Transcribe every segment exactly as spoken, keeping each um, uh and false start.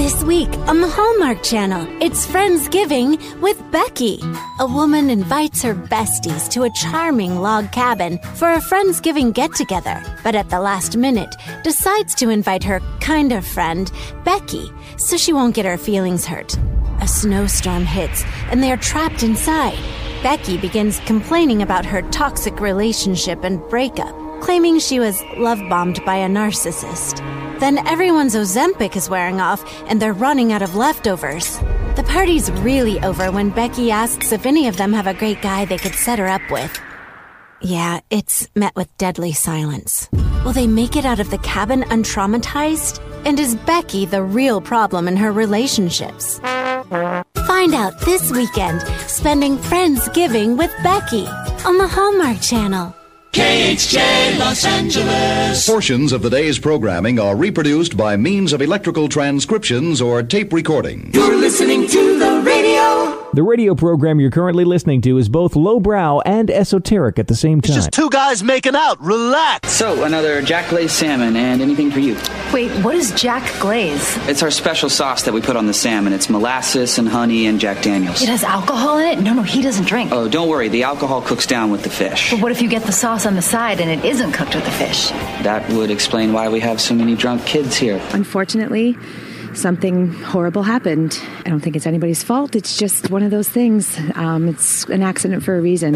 This week on the Hallmark Channel, it's Friendsgiving with Becky. A woman invites her besties to a charming log cabin for a Friendsgiving get-together, but at the last minute decides to invite her kind of friend, Becky, so she won't get her feelings hurt. A snowstorm hits, and they are trapped inside. Becky begins complaining about her toxic relationship and breakup, claiming she was love-bombed by a narcissist. Then everyone's Ozempic is wearing off, and they're running out of leftovers. The party's really over when Becky asks if any of them have a great guy they could set her up with. Yeah, it's met with deadly silence. Will they make it out of the cabin untraumatized? And is Becky the real problem in her relationships? Find out this weekend, spending Friendsgiving with Becky on the Hallmark Channel. K H J Los Angeles. Portions of the day's programming are reproduced by means of electrical transcriptions or tape recording. You're listening to the radio. The radio program you're currently listening to is both lowbrow and esoteric at the same time. It's just two guys making out. Relax. So, another Jack Glaze salmon and anything for you. Wait, what is Jack Glaze? It's our special sauce that we put on the salmon. It's molasses and honey and Jack Daniels. It has alcohol in it? No, no, he doesn't drink. Oh, don't worry. The alcohol cooks down with the fish. But what if you get the sauce on the side and it isn't cooked with the fish? That would explain why we have so many drunk kids here. Unfortunately, something horrible happened. I don't think it's anybody's fault. It's just one of those things. Um, it's an accident for a reason.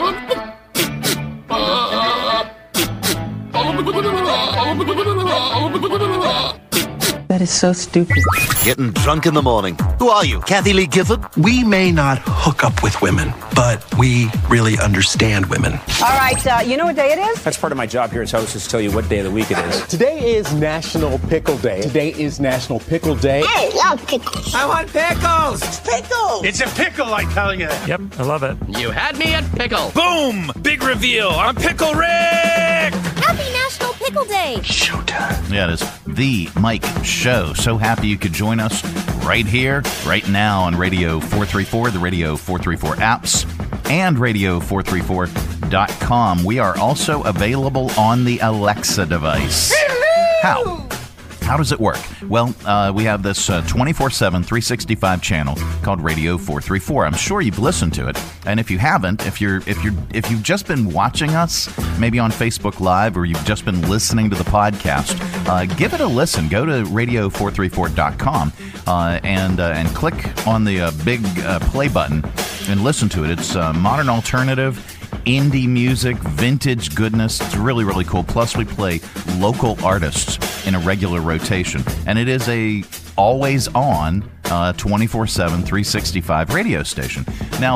That is so stupid. Getting drunk in the morning. Who are you, Kathy Lee Gifford? We may not hook up with women, but we really understand women. All right, uh, you know what day it is? That's part of my job here as host, is to tell you what day of the week it is. Today is National Pickle Day. Today is National Pickle Day. I love pickles. I want pickles. It's pickles. It's a pickle, I tell you. Yep, I love it. You had me at pickle. Boom! Big reveal. I'm Pickle Rick! Happy National Pickle Day. Showtime. Yeah, it is the Mike Show. So happy you could join us right here, right now on Radio four thirty-four, the Radio four thirty-four apps, and radio four thirty-four dot com. We are also available on the Alexa device. How? How does it work? Well, uh, we have this uh, twenty-four seven, three sixty-five channel called Radio four thirty-four. I'm sure you've listened to it, and if you haven't, if you're if you're if you've just been watching us, maybe on Facebook Live, or you've just been listening to the podcast, uh, give it a listen. Go to radio four thirty-four dot com uh, and uh, and click on the uh, big uh, play button and listen to it. It's uh, modern alternative, indie music, vintage goodness. It's really, really cool. Plus, we play local artists in a regular rotation. And it is a always on uh, twenty-four seven, three sixty-five radio station. Now,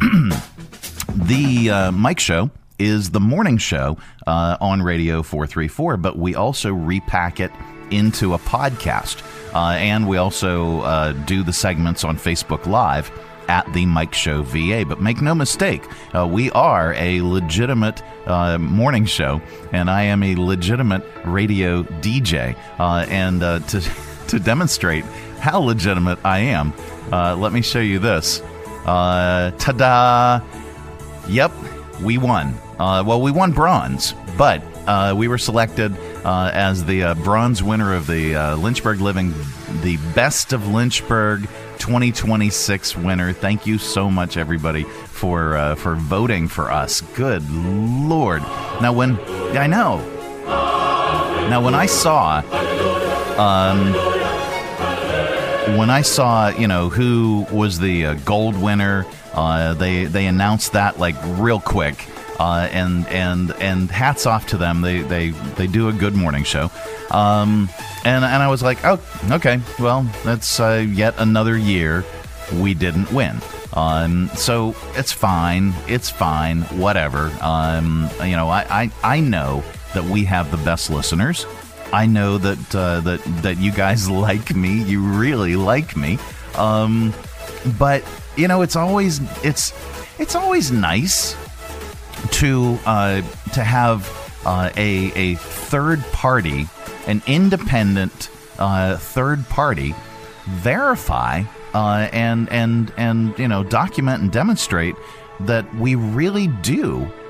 the uh, Mike Show is the morning show uh, on Radio four thirty-four, but we also repack it into a podcast. Uh, and we also uh, do the segments on Facebook Live at the Mike Show V A. But make no mistake, uh, we are a legitimate uh, morning show, and I am a legitimate radio D J. Uh, and uh, to to demonstrate how legitimate I am, uh, let me show you this. Uh, ta-da! Yep, we won. Uh, well, we won bronze, but uh, we were selected uh, as the uh, bronze winner of the uh, Lynchburg Living, the Best of Lynchburg twenty twenty-six winner. Thank you so much, everybody, for uh, for voting for us. Good Lord. Now, when I know. Now, when I saw, um, when I saw, you know, who was the uh, gold winner, uh, they they announced that like real quick. Uh, and and and hats off to them. They they they do a good morning show. Um, and and I was like, oh, okay. Well, that's uh, yet another year we didn't win. Um, so it's fine. It's fine. Whatever. Um, you know, I, I I know that we have the best listeners. I know that uh, that that you guys like me. You really like me. Um, but you know, it's always it's it's always nice to uh, to have uh, a a third party, an independent uh, third party, verify uh, and and and you know document and demonstrate that we really do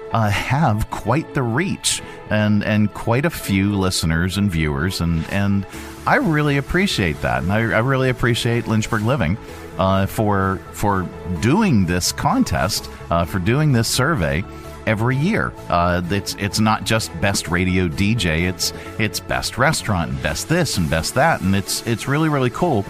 uh, have quite the reach and and quite a few listeners and viewers, and and I really appreciate that, and I, I really appreciate Lynchburg Living uh, for for doing this contest, uh, for doing this survey every year. Uh, it's it's not just best radio D J; it's it's best restaurant, and best this, and best that, and it's it's really really cool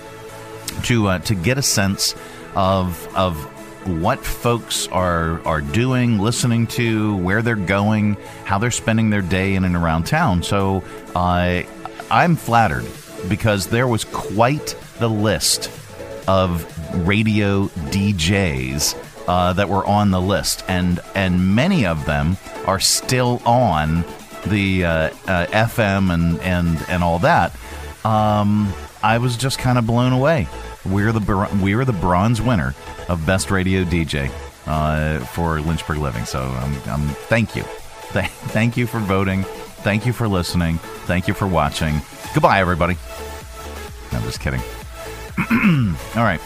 to uh, to get a sense of of what folks are are doing, listening to, where they're going, how they're spending their day in and around town. So uh, I'm flattered because there was quite the list of radio D Js uh, that were on the list, and and many of them are still on the uh, uh, F M and and and all that. Um, I was just kind of blown away. We're the we were the bronze winner of Best Radio D J uh, for Lynchburg Living. So um, um, thank you. Th- thank you for voting. Thank you for listening. Thank you for watching. Goodbye, everybody. I'm just kidding. All right.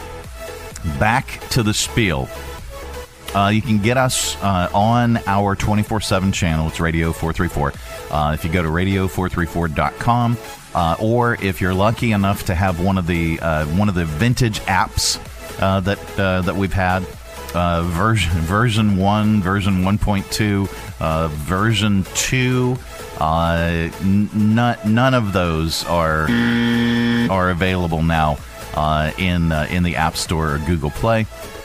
Back to the spiel. Uh, you can get us uh, on our twenty-four seven channel. It's Radio four thirty-four. Uh, if you go to radio four thirty-four dot com, uh, or if you're lucky enough to have one of the uh, one of the vintage apps uh, that uh, that we've had, uh, version version one, version one point two, uh, version two, uh, n- none of those are are available now uh, in uh, in the App Store or Google Play.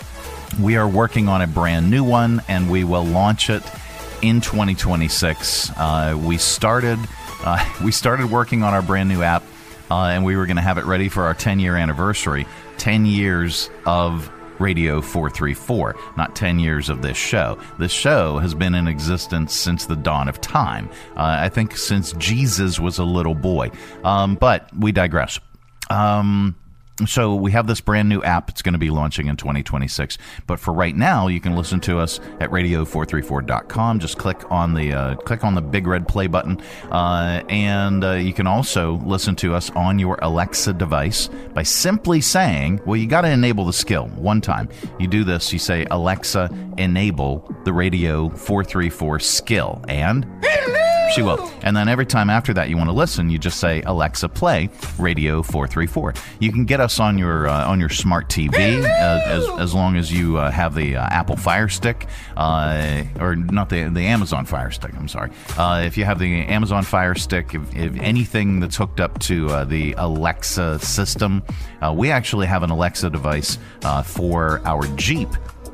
We are working on a brand new one, and we will launch it in twenty twenty-six. Uh, we started uh, we started working on our brand new app, uh, and we were going to have it ready for our ten-year anniversary. ten years of Radio four thirty-four, not ten years of this show. This show has been in existence since the dawn of time. Uh, I think since Jesus was a little boy. Um, but we digress. Um... So we have this brand new app. It's going to be launching in twenty twenty-six. But for right now, you can listen to us at radio four thirty-four dot com. Just click on the uh, click on the big red play button, uh, and uh, you can also listen to us on your Alexa device by simply saying, "Well, you got to enable the skill one time." You do this. You say, "Alexa, enable the Radio four thirty-four skill," and she will. And then every time after that you want to listen, you just say, "Alexa, play Radio four thirty-four." You can get us on your uh, on your smart T V uh, as as long as you uh, have the uh, Apple Fire Stick, uh, or not the the Amazon Fire Stick. I'm sorry. Uh, if you have the Amazon Fire Stick, if, if anything that's hooked up to uh, the Alexa system, uh, we actually have an Alexa device uh, for our Jeep.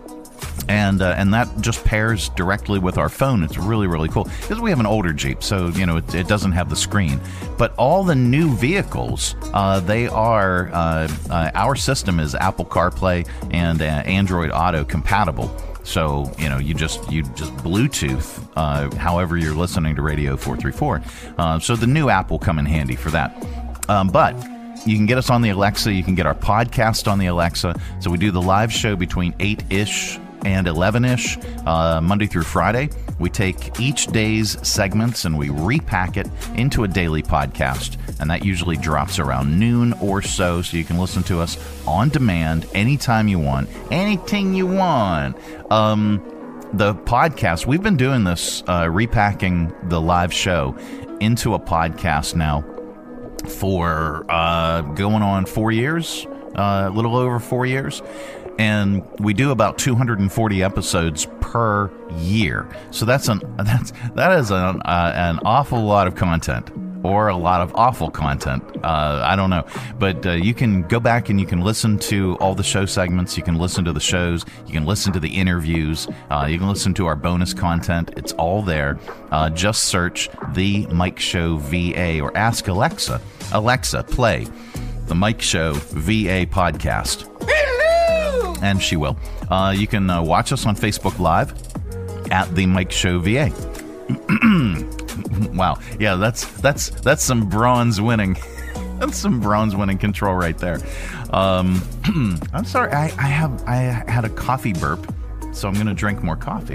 And uh, and that just pairs directly with our phone. It's really, really cool. Because we have an older Jeep, so, you know, it, it doesn't have the screen. But all the new vehicles, uh, they are, uh, uh, our system is Apple CarPlay and uh, Android Auto compatible. So, you know, you just you just Bluetooth, uh, however you're listening to Radio four thirty-four. Uh, so the new app will come in handy for that. Um, but you can get us on the Alexa. You can get our podcast on the Alexa. So we do the live show between eight-ish and eleven-ish, uh, Monday through Friday. We take each day's segments and we repack it into a daily podcast, and that usually drops around noon or so, so you can listen to us on demand anytime you want, anything you want. Um, the podcast, we've been doing this, uh, repacking the live show into a podcast now for uh, going on four years, uh, a little over four years. And we do about two hundred forty episodes per year. So that's an that's that is an uh, an awful lot of content, or a lot of awful content. Uh, I don't know, but uh, you can go back and you can listen to all the show segments. You can listen to the shows. You can listen to the interviews. Uh, you can listen to our bonus content. It's all there. Uh, just search The Mike Show V A, or ask Alexa, Alexa, play The Mike Show V A podcast. And she will. Uh, you can uh, watch us on Facebook Live at The Mike Show V A. Wow. Yeah, that's that's that's some bronze winning. That's some bronze winning control right there. Um, I'm sorry. I, I have I had a coffee burp, so I'm going to drink more coffee.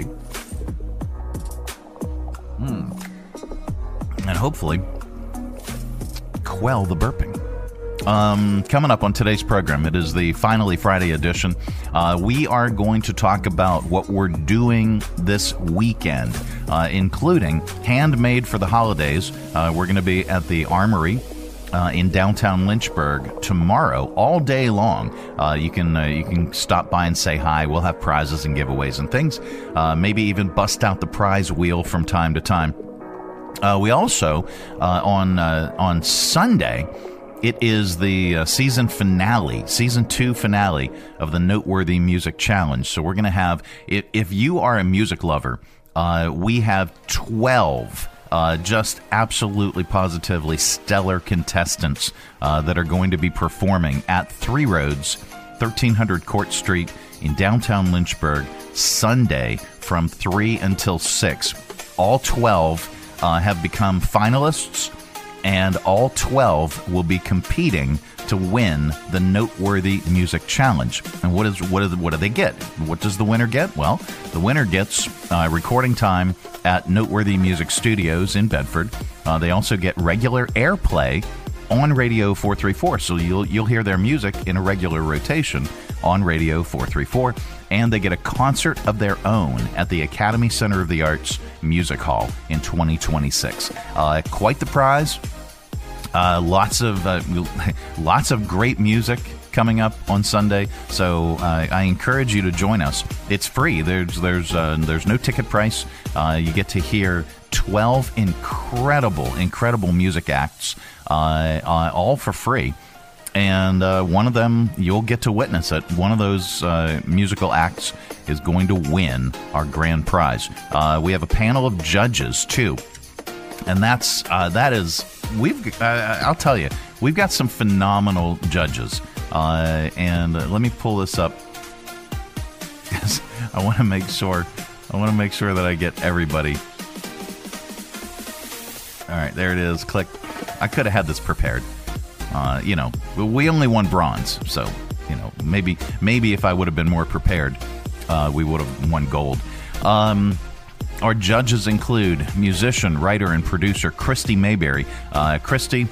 Mm. And hopefully quell the burping. Um, coming up on today's program, it is the Finally Friday edition. Uh, we are going to talk about what we're doing this weekend, uh, including Handmade for the Holidays. Uh, we're going to be at the Armory uh, in downtown Lynchburg tomorrow, all day long. Uh, you can uh, you can stop by and say hi. We'll have prizes and giveaways and things. Uh, maybe even bust out the prize wheel from time to time. Uh, we also uh, on uh, on Sunday. It is the uh, season finale, season two finale of the Noteworthy Music Challenge. So we're going to have, if, if you are a music lover, uh, we have twelve uh, just absolutely positively stellar contestants uh, that are going to be performing at Three Roads, thirteen hundred Court Street in downtown Lynchburg, Sunday from three until six. All twelve uh, have become finalists, and all twelve will be competing to win the Noteworthy Music Challenge. And what is what, is, what do they get? What does the winner get? Well, the winner gets uh, recording time at Noteworthy Music Studios in Bedford. Uh, they also get regular airplay on Radio four thirty-four, so you'll you'll hear their music in a regular rotation on Radio four thirty-four. And they get a concert of their own at the Academy Center of the Arts Music Hall in twenty twenty-six. Uh, quite the prize. Uh, lots of uh, lots of great music coming up on Sunday, so uh, I encourage you to join us. It's free. There's there's uh, there's no ticket price. Uh, you get to hear twelve incredible, incredible music acts, uh, uh, all for free. And uh, one of them, you'll get to witness it. One of those uh, musical acts is going to win our grand prize. Uh, we have a panel of judges, too. And that's, uh, that is, we've, uh, I'll tell you, we've got some phenomenal judges. Uh, and uh, let me pull this up. I want to make sure, I want to make sure that I get everybody. All right, there it is. Click. I could have had this prepared. Uh, you know, we only won bronze, so, you know, maybe maybe if I would have been more prepared, uh, we would have won gold. Um, our judges include musician, writer, and producer Christy Mayberry. Uh, Christy,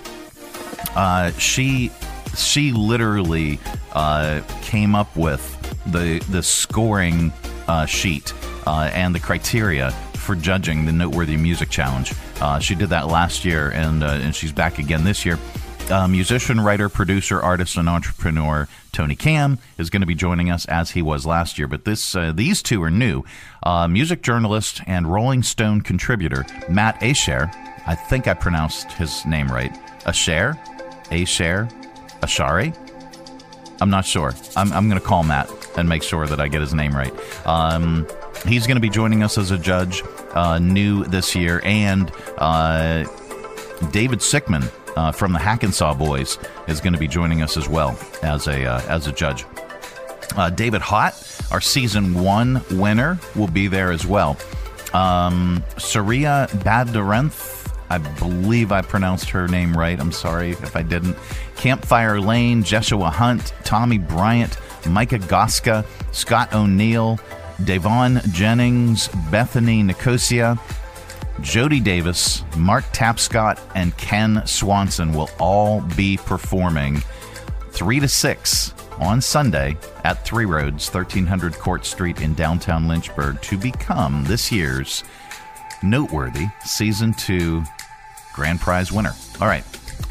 uh, she she literally uh, came up with the the scoring uh, sheet uh, and the criteria for judging the Noteworthy Music Challenge. Uh, she did that last year, and uh, and she's back again this year. Uh, musician, writer, producer, artist, and entrepreneur Tony Cam is going to be joining us as he was last year. But this, uh, these two are new. Uh, music journalist and Rolling Stone contributor Matt Asher. I think I pronounced his name right. Asher? Asher? Ashari? I'm not sure. I'm, I'm going to call Matt and make sure that I get his name right. Um, he's going to be joining us as a judge, uh, new this year. And uh, David Sickman, Uh, from the Hackensaw Boys, is going to be joining us as well as a uh, as a judge. Uh, David Hott, our season one winner, will be there as well. Um, Saria Badarenth, I believe I pronounced her name right. I'm sorry if I didn't. Campfire Lane, Jeshua Hunt, Tommy Bryant, Micah Goska, Scott O'Neill, Devon Jennings, Bethany Nicosia, Jody Davis, Mark Tapscott, and Ken Swanson will all be performing three to six on Sunday at Three Roads, thirteen hundred Court Street in downtown Lynchburg to become this year's Noteworthy Season two Grand Prize winner. All right.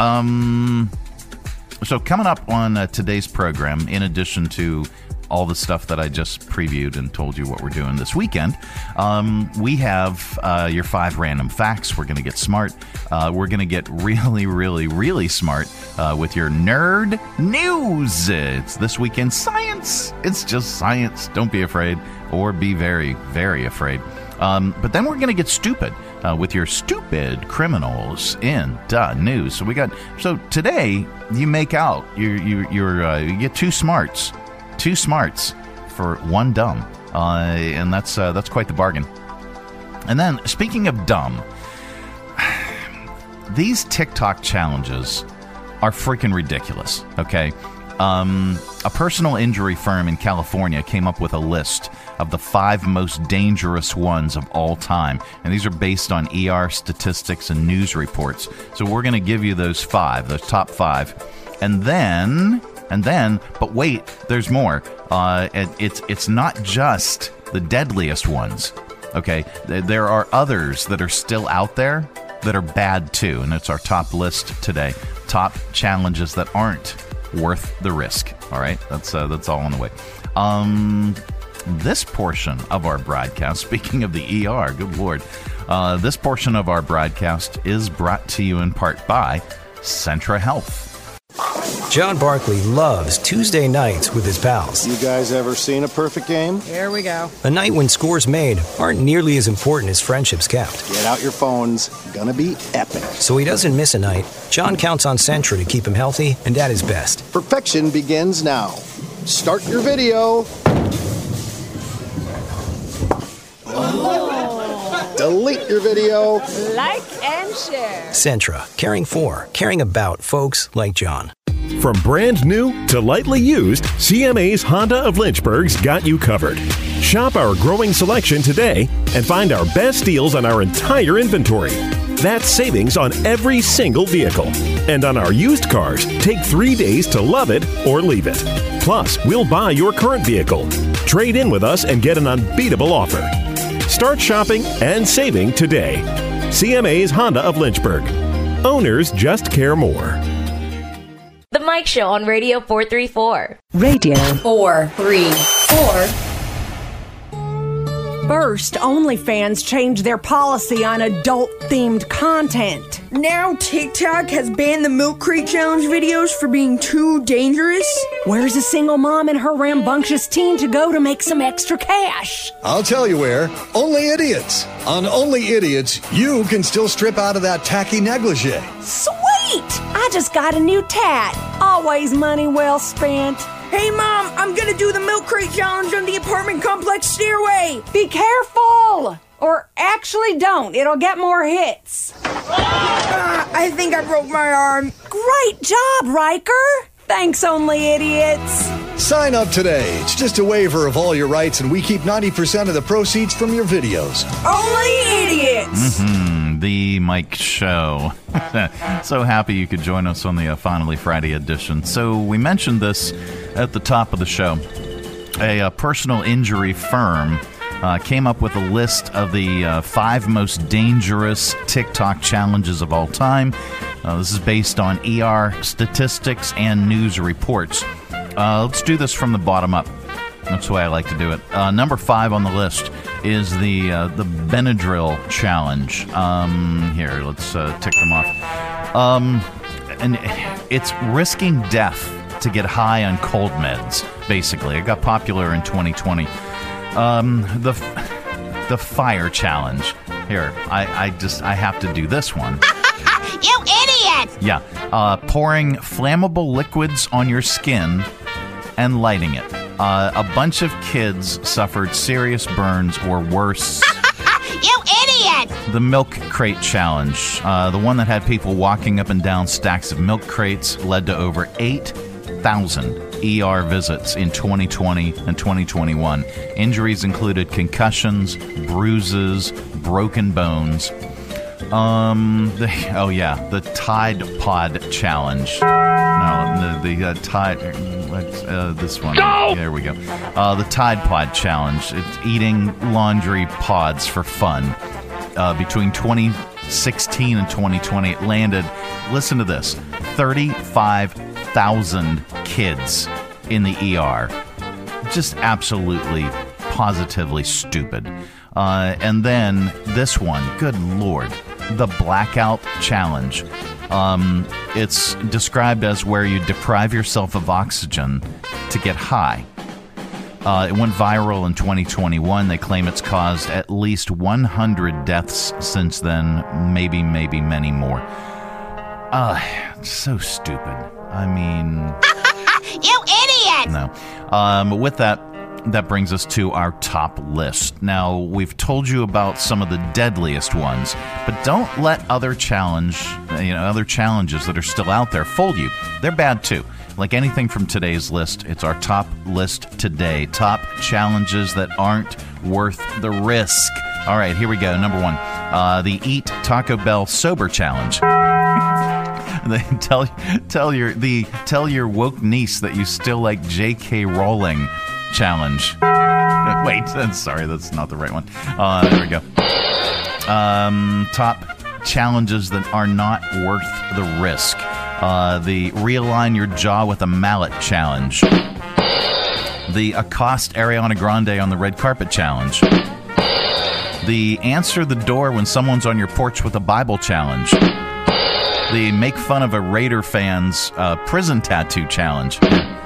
Um, so coming up on uh, today's program, in addition to all the stuff that I just previewed and told you what we're doing this weekend, um, we have uh, your five random facts. We're going to get smart. Uh, we're going to get really, really, really smart uh, with your nerd news. It's this weekend science. It's just science. Don't be afraid, or be very, very afraid. Um, but then we're going to get stupid uh, with your stupid criminals in the news. So we got. So today you make out you you you're uh, you get two smarts. Two smarts for one dumb, uh, and that's uh, that's quite the bargain. And then, speaking of dumb, these TikTok challenges are freaking ridiculous, okay? Um, a personal injury firm in California came up with a list of the five most dangerous ones of all time, and these are based on E R statistics and news reports. So we're going to give you those five, those top five. And then, and then, but wait, there's more. Uh, it, it's it's not just the deadliest ones. Okay, there are others that are still out there that are bad too, and it's our top list today. Top challenges that aren't worth the risk. All right, that's uh, that's all on the way. Um, this portion of our broadcast, speaking of the E R, good Lord, uh, this portion of our broadcast is brought to you in part by Centra Health. John Barkley loves Tuesday nights with his pals. You guys ever seen a perfect game? Here we go. A night when scores made aren't nearly as important as friendships kept. Get out your phones. Gonna be epic. So he doesn't miss a night. John counts on Centra to keep him healthy and at his best. Perfection begins now. Start your video. Oh. Delete your video. Like and share. Centra, caring for, caring about folks like John. From brand new to lightly used, C M A's Honda of Lynchburg's got you covered. Shop our growing selection today and find our best deals on our entire inventory. That's savings on every single vehicle. And on our used cars, take three days to love it or leave it. Plus, we'll buy your current vehicle. Trade in with us and get an unbeatable offer. Start shopping and saving today. C M A's Honda of Lynchburg. Owners just care more. The Mike Show on Radio four thirty-four. Radio four thirty-four. First, OnlyFans changed their policy on adult-themed content. Now TikTok has banned the Milk Crate Challenge videos for being too dangerous. Where's a single mom and her rambunctious teen to go to make some extra cash? I'll tell you where. Only Idiots. On Only Idiots, you can still strip out of that tacky negligee. Sweet! I just got a new tat. Always money well spent. Hey, Mom, I'm gonna do the Milk Crate Challenge on the apartment complex stairway. Be careful! Or actually don't. It'll get more hits. Uh, I think I broke my arm. Great job, Riker. Thanks, Only Idiots. Sign up today. It's just a waiver of all your rights, and we keep ninety percent of the proceeds from your videos. Only Idiots! Mm-hmm. The Mike Show. So happy you could join us on the uh, Finally Friday edition. So we mentioned this at the top of the show. A, a personal injury firm uh, came up with a list of the uh, five most dangerous TikTok challenges of all time. Uh, this is based on E R statistics and news reports. Uh, let's do this from the bottom up. That's the way I like to do it. Uh, number five on the list is the uh, the Benadryl challenge. Um, here, let's uh, tick them off. Um, and it's risking death to get high on cold meds. Basically, it got popular in twenty twenty. Um, the the fire challenge. Here, I, I just I have to do this one. You idiot! Yeah, uh, pouring flammable liquids on your skin and lighting it. Uh, a bunch of kids suffered serious burns or worse. You idiot! The Milk Crate Challenge. Uh, the one that had people walking up and down stacks of milk crates led to over eight thousand E R visits in twenty twenty and twenty twenty-one. Injuries included concussions, bruises, broken bones. Um. The, oh yeah, the Tide Pod Challenge. No, the the uh, Tide. Uh, this one. No! There we go. Uh, the Tide Pod Challenge. It's eating laundry pods for fun. Uh, between twenty sixteen and twenty twenty, it landed. Listen to this: thirty-five thousand kids in the E R. Just absolutely, positively stupid. Uh, and then this one. Good Lord. The Blackout Challenge. Um, it's described as where you deprive yourself of oxygen to get high. Uh, it went viral in twenty twenty-one. They claim it's caused at least one hundred deaths since then, maybe, maybe many more. Uh, so stupid. I mean... You idiot! No. Um, with that, that brings us to our top list. Now, we've told you about some of the deadliest ones, but don't let other challenge, you know, other challenges that are still out there fool you. They're bad too. Like anything from today's list, it's our top list today. Top challenges that aren't worth the risk. All right, here we go. Number one, uh, the Eat Taco Bell Sober Challenge. They tell tell your the tell your woke niece that you still like J K Rowling challenge. Wait, sorry, that's not the right one. Uh, there we go. Um, top challenges that are not worth the risk. Uh, the realign your jaw with a mallet challenge. The accost Ariana Grande on the red carpet challenge. The answer the door when someone's on your porch with a Bible challenge. The make fun of a Raider fan's uh, prison tattoo challenge.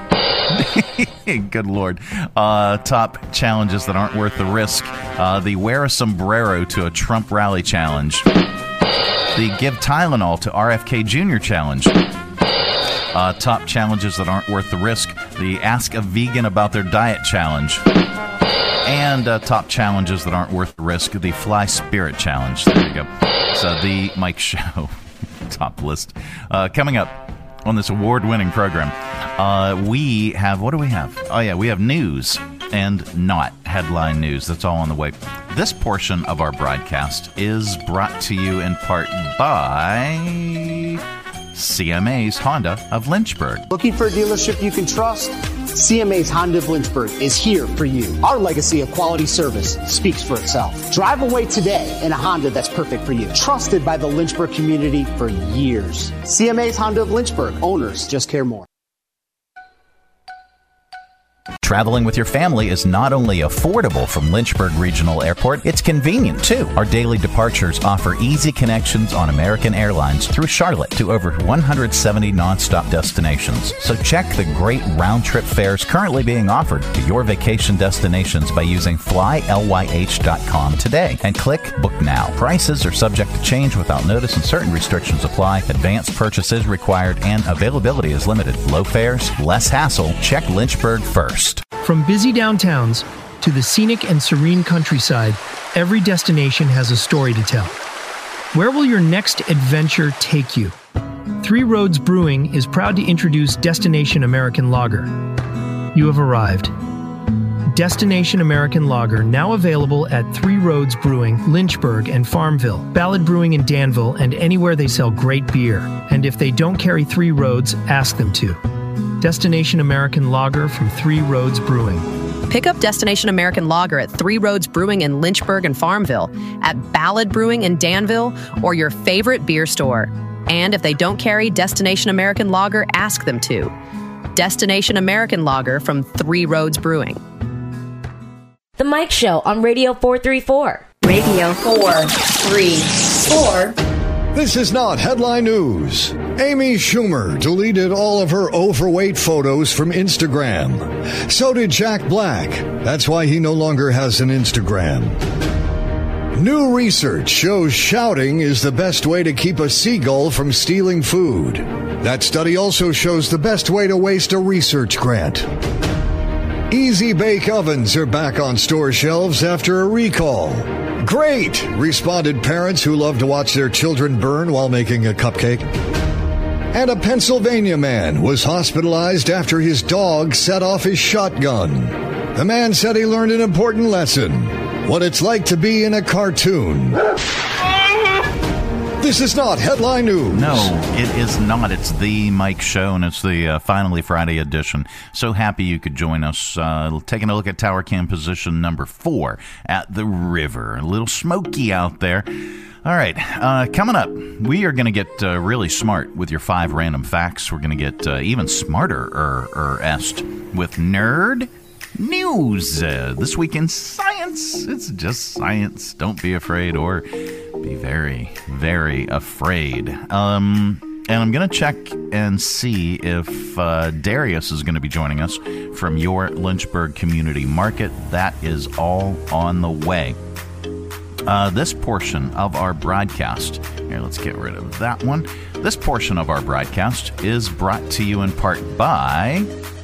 Good Lord. Uh, top challenges that aren't worth the risk. Uh, the wear a sombrero to a Trump rally challenge. The give Tylenol to R F K Junior challenge. Uh, top challenges that aren't worth the risk. The ask a vegan about their diet challenge. And uh, top challenges that aren't worth the risk. The fly spirit challenge. There you go. So the Mike Show top list. Uh, coming up on this award-winning program, uh, we have, what do we have? Oh, yeah, we have news and not headline news. That's all on the way. This portion of our broadcast is brought to you in part by C M A's Honda of Lynchburg. Looking for a dealership you can trust? C M A's Honda of Lynchburg is here for you. Our legacy of quality service speaks for itself. Drive away today in a Honda that's perfect for you. Trusted by the Lynchburg community for years. C M A's Honda of Lynchburg. Owners just care more. Traveling with your family is not only affordable from Lynchburg Regional Airport, it's convenient too. Our daily departures offer easy connections on American Airlines through Charlotte to over one hundred seventy nonstop destinations. So check the great round-trip fares currently being offered to your vacation destinations by using fly L Y H dot com today and click Book Now. Prices are subject to change without notice and certain restrictions apply. Advanced purchase is required and availability is limited. Low fares, less hassle. Check Lynchburg first. From busy downtowns to the scenic and serene countryside, every destination has a story to tell. Where will your next adventure take you? Three Roads Brewing is proud to introduce Destination American Lager. You have arrived. Destination American Lager, now available at Three Roads Brewing, Lynchburg, and Farmville, Ballad Brewing in Danville, and anywhere they sell great beer. And if they don't carry Three Roads, ask them to. Destination American Lager from Three Roads Brewing. Pick up Destination American Lager at Three Roads Brewing in Lynchburg and Farmville, at Ballad Brewing in Danville, or your favorite beer store. And if they don't carry Destination American Lager, ask them to. Destination American Lager from Three Roads Brewing. The Mike Show on Radio four thirty-four. Radio four thirty-four. This is not headline news. Amy Schumer deleted all of her overweight photos from Instagram. So did Jack Black. That's why he no longer has an Instagram. New research shows shouting is the best way to keep a seagull from stealing food. That study also shows the best way to waste a research grant. Easy Bake Ovens are back on store shelves after a recall. Great, responded parents who love to watch their children burn while making a cupcake. And a Pennsylvania man was hospitalized after his dog set off his shotgun. The man said he learned an important lesson: what it's like to be in a cartoon. This is not headline news. No, it is not. It's the Mike Show, and it's the uh, Finally Friday edition. So happy you could join us. Uh, taking a look at Tower Cam position number four at the river. A little smoky out there. All right, uh, coming up, we are going to get uh, really smart with your five random facts. We're going to get uh, even smarter er, er est with Nerd News. Uh, this week in science. It's just science. Don't be afraid or be very, very afraid. Um, and I'm going to check and see if uh, Darius is going to be joining us from your Lynchburg Community Market. That is all on the way. Uh, this portion of our broadcast, here, let's get rid of that one. This portion of our broadcast is brought to you in part by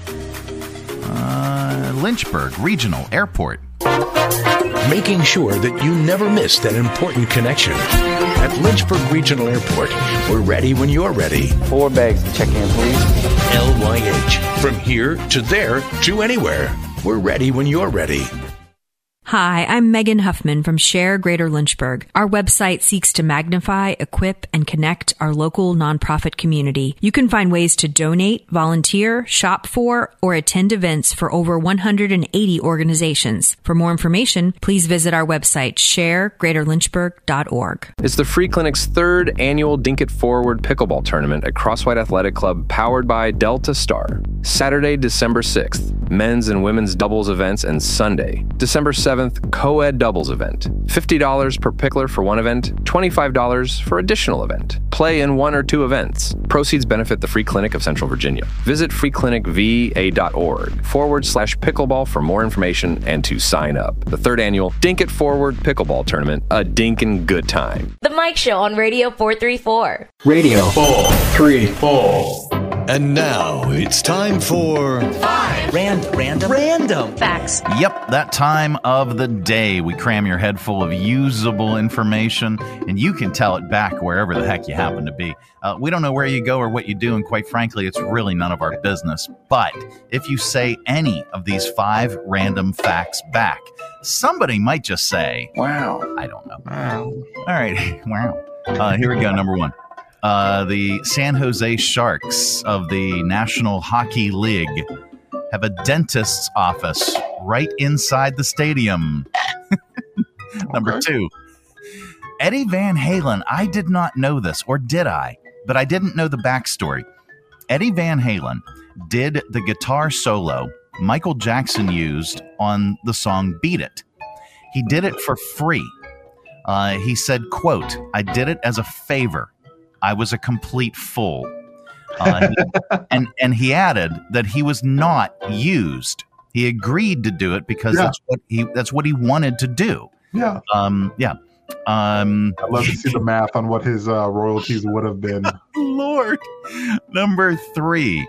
uh, Lynchburg Regional Airport. Making sure that you never miss that important connection. At Lynchburg Regional Airport, we're ready when you're ready. Four bags to check in, please. L Y H. From here to there to anywhere. We're ready when you're ready. Hi, I'm Megan Huffman from Share Greater Lynchburg. Our website seeks to magnify, equip, and connect our local nonprofit community. You can find ways to donate, volunteer, shop for, or attend events for over one hundred eighty organizations. For more information, please visit our website, share greater lynchburg dot org. It's the Free Clinic's third annual Dink It Forward Pickleball Tournament at Crosswhite Athletic Club, powered by Delta Star. Saturday, December sixth, men's and women's doubles events, and Sunday, December seventh, co-ed doubles event. fifty dollars per pickler for one event, twenty-five dollars for additional event. Play in one or two events. Proceeds benefit the Free Clinic of Central Virginia. Visit freeclinicva.org forward slash pickleball for more information and to sign up. The third annual Dink It Forward Pickleball Tournament, a dinkin' good time. The Mike Show on Radio four thirty-four. Radio four thirty-four. And now it's time for Five Rand- Random Random Facts. Yep, that time of the day. We cram your head full of usable information, and you can tell it back wherever the heck you happen to be. Uh, we don't know where you go or what you do, and quite frankly, it's really none of our business. But if you say any of these five random facts back, somebody might just say, wow. I don't know. Wow. All right, wow. Uh, here we go, number one. Uh, the San Jose Sharks of the National Hockey League have a dentist's office right inside the stadium. Number okay. two, Eddie Van Halen. I did not know this, or did I? But I didn't know the backstory. Eddie Van Halen did the guitar solo Michael Jackson used on the song Beat It. He did it for free. Uh, he said, quote, I did it as a favor. I was a complete fool. Uh, he, and, and he added that he was not used. He agreed to do it because yeah. that's what he that's what he wanted to do. Yeah. Um, yeah. Um, I'd love to see the math on what his uh, royalties would have been. Lord. Number three,